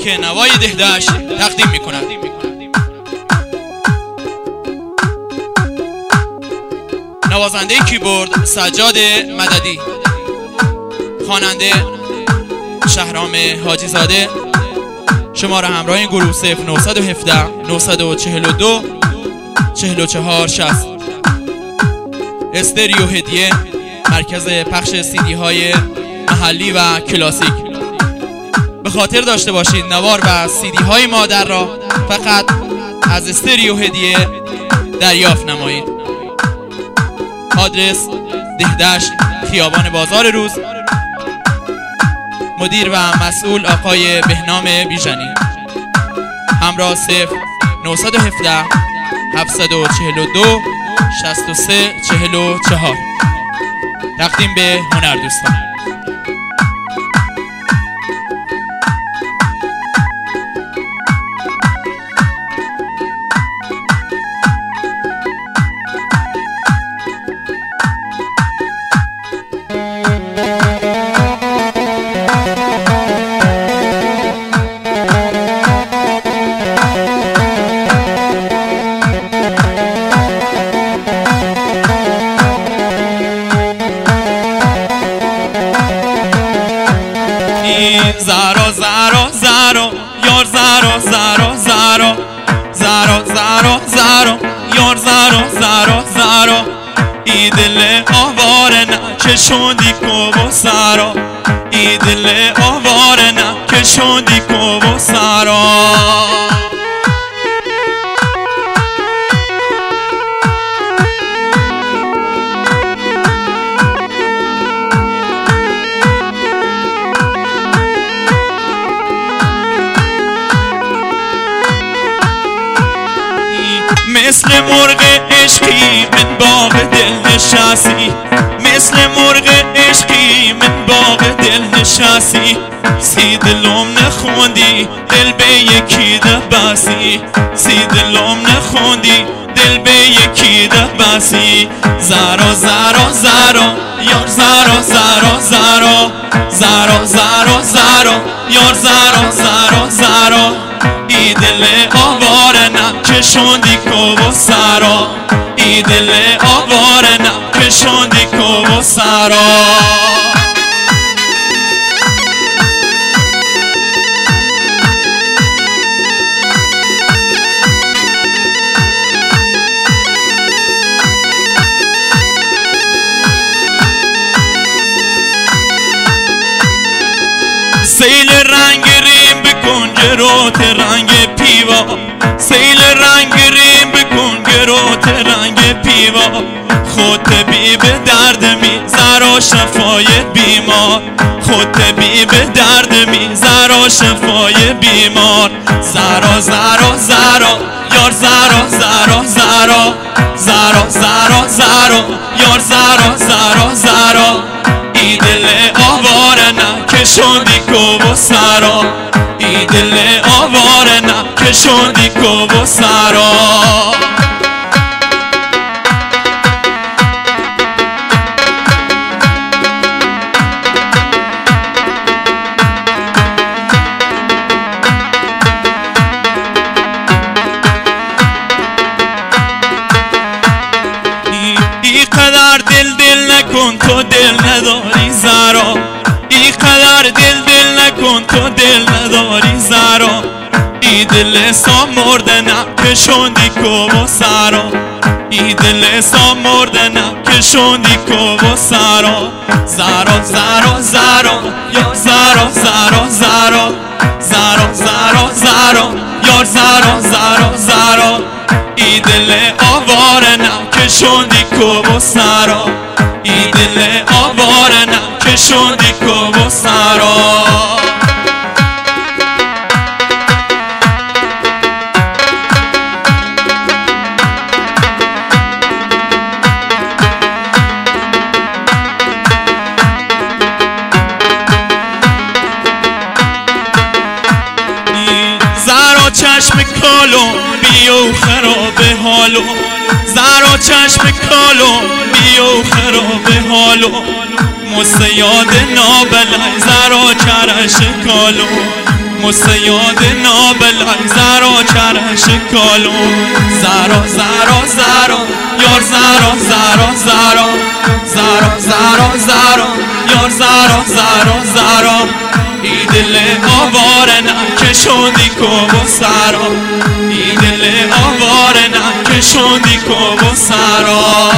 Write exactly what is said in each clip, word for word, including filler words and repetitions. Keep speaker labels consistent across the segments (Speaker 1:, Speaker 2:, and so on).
Speaker 1: که نوای دهدشت تقدیم می کند. نوازنده کیبورد سجاد مددی، خواننده شهرام حاجی زاده. شماره همراه این گروه صفر نهصد و هفده نهصد و چهل و دو چهل و چهار شصت. استریو هدیه، مرکز پخش سیدی های محلی و کلاسیک. به خاطر داشته باشید نوار و سیدی های مادر را فقط از استریو هدیه دریافت نمایید. آدرس دهدشت، خیابان بازار روز. مدیر و مسئول آقای بهنام بیژنی. همراه صفر نهصد و هفده هفتصد و چهل و دو شصت و سه چهل و چهار. تقدیم به هنردوستان. زارا زارا زارا یار زارا زارا زارا زارا زارا زارا یار زارا زارا زارا ای دل آواره نه که شدی کو و سارا، ای دل آواره نه که شدی کو و سارا. مثل مرغ عشقی من باغ دل نشستی، مثل مرغ عشقی من باغ دل نشستی. سی دلم نخوندی دل به یکی ده بسی، سی دلم نخوندی دل به یکی ده بسی. زارا زارا زارا یار زارا زارا زارا زارا زارا زارا یار زارا زارا زارا ای دل آواره نه که شدی کو و سارا، ای دل آواره نه که شدی کو و سارا. سیل رنگ ریم بکن گروت رنگ پیوا، سیل رنگ ریم بکن گروت رنگ پیوا. خود طبیب درد می زرا شفای بیمار، خود طبیب درد می زرا شفای بیمار. زرا زرا زرا یار زرا زرا زرا زرا زرا زرا یار زرا زرا زرا ای دل آواره نه که شدی کو و سارا، ای دل آواره نه که شدی کو و سارا. ای قدر دل دل نکن تو دل نداری زارا، ای قدر دل دل نکن تو دل نداری زارا. ای دل سا مرده نه که شدی کو و سارا، ای دل سا مرده نه که شدی کو و سارا. زارا زارا زارا یا زارا زارا زارا زارا زارا زارا یار زارا زارا زارا ای دل آواره نه که شدی کو و سارا، ای دل آواره نه که شدی کو و سارا. زارا چشم کالو بیو خراب حالو، زارا چشم کالو بیو خراب حالو. مستیاد نابلای زرا کرش کالو، مسیاد نابلای زرا چرش کالون زرا زرا زرا یار زرا زرا زرا زرا زرا زرا یار زرا زرا زرا ای دل آواره نکشوندی کو و سرا ای دل آواره نکشوندی کو و سرا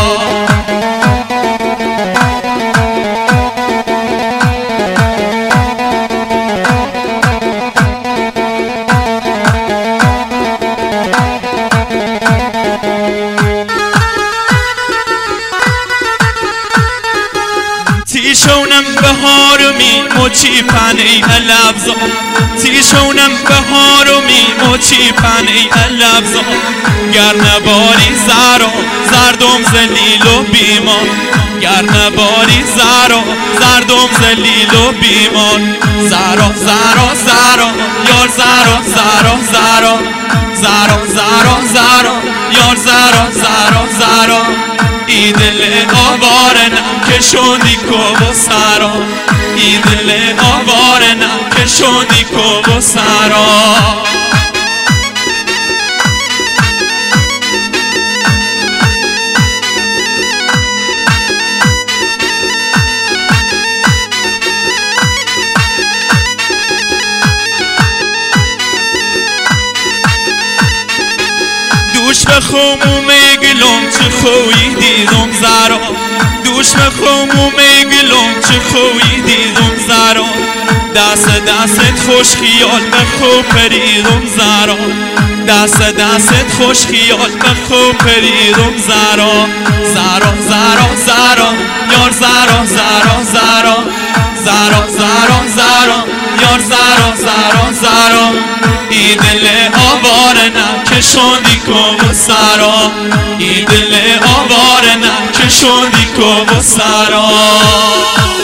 Speaker 1: تیشونم بهارمی موچی پنی الابزا تیشونم بهارمی موچی پنی الابزا گر نباری زرا زردم زلیل و بیمان گر نباری زرا زردم زلیل و بیمان زرا زرا زرا یار زرا زرا زرا زرا زرا زرا یار زرا زرا زرا ای دل آواره نکشوندی کو و سرا ای دل آواره نکشوندی کو و سرا دوش به خموم گلوم چه خویی دیدم زرا دوش به خموم گلوم چه خویی دیدم زرا دست دستت خوش خیال به خوب پریدم زرا دست دستت خوش خیال به خوب پریدم زرا زرا زرا زرا یار زرا زرا زرا زرا زرا زرا یار زرا زرا زرا ای دل آواره نکشوندی کو و سرا ای دل آواره نکشوندی کو و سرا